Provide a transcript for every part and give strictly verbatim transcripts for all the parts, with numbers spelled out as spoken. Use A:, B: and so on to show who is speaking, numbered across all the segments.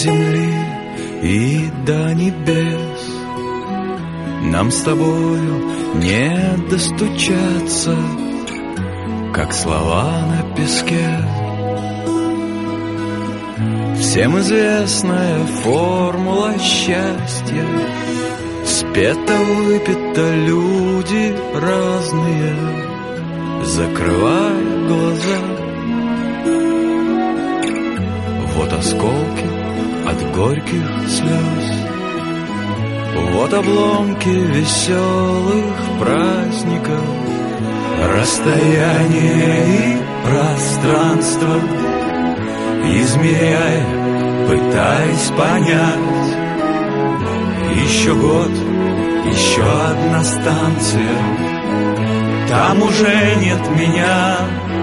A: земли и до небес. Нам с тобою не достучаться, как слова на песке. Всем известная формула счастья: спето, выпито, люди разные, закрывая глаза. Вот осколки от горьких слез, вот обломки веселых праздников. Расстояние и пространство измеряя, пытаясь понять. Еще год, еще одна станция, там уже нет меня.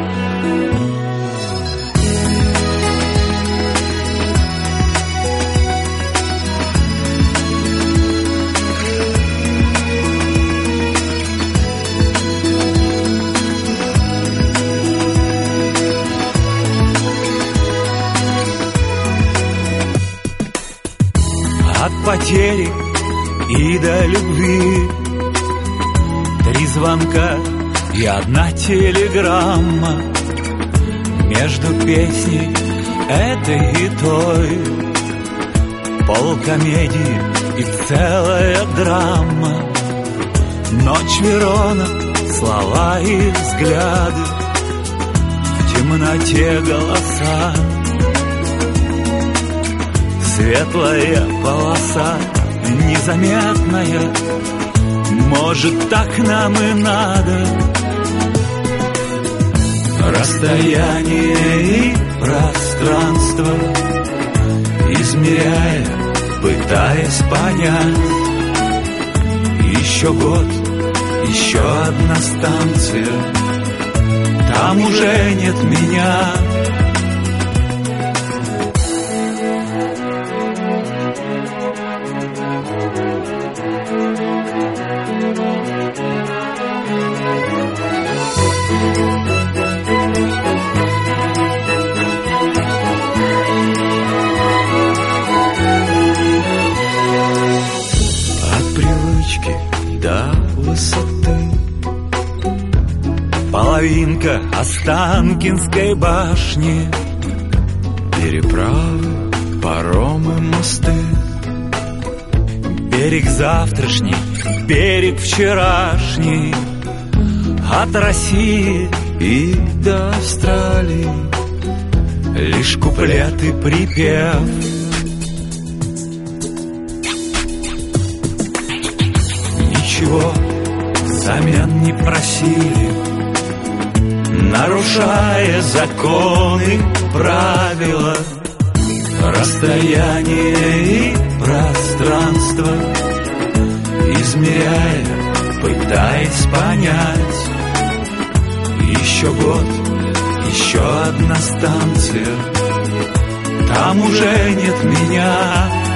A: От потери и до любви три звонка и одна телеграмма. Между песней этой и той полкомедии и целая драма. Ночь Верона, слова и взгляды, в темноте голоса. Светлая полоса, незаметная, может, так нам и надо. Расстояние и пространство измеряя, пытаясь понять. Еще год, еще одна станция, там уже нет меня. До высоты половинка Останкинской башни, переправы, паромы, мосты. Берег завтрашний, берег вчерашний, от России и до Австралии лишь куплет и припев. Ничего взамен не просили, нарушая законы, правила. Расстояние и пространство измеряя, пытаясь понять. Еще год, еще одна станция, там уже нет меня.